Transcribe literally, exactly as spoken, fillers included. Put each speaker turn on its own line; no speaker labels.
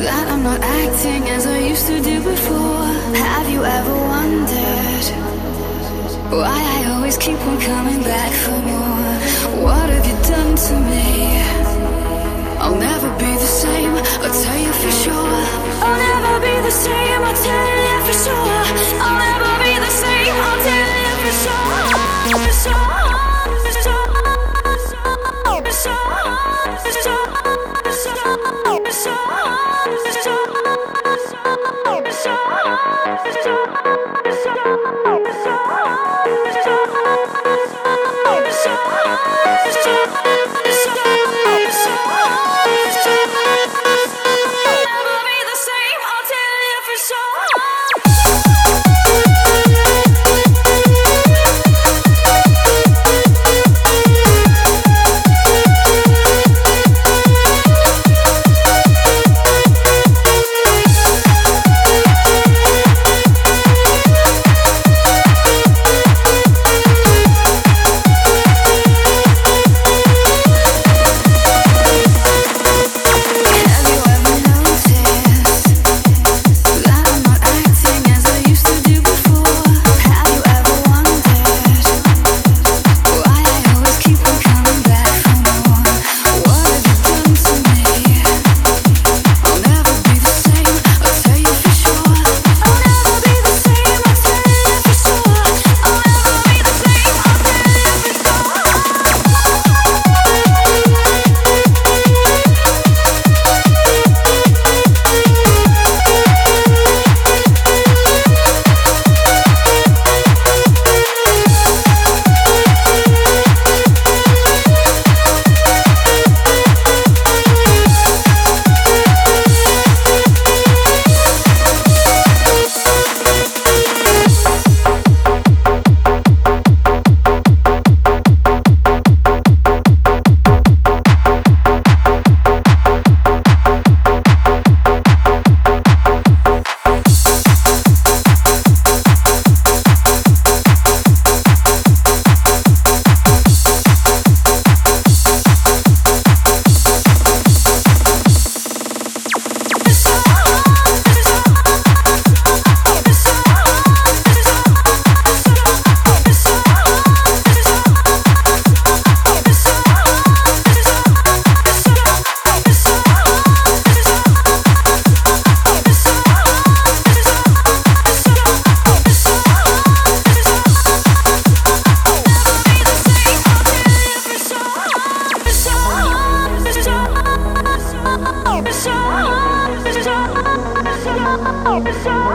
that I'm not acting as I used to do before. Have you ever wondered why I always keep on coming back for more? What have you done to me? I'll never be the same, I'll tell you for sure. I'll never be the same, I'll tell you for sure. I'll never be the same, I'll tell you for sure. For sure, for sure, for sure, for sure, for sure, for sure.
It's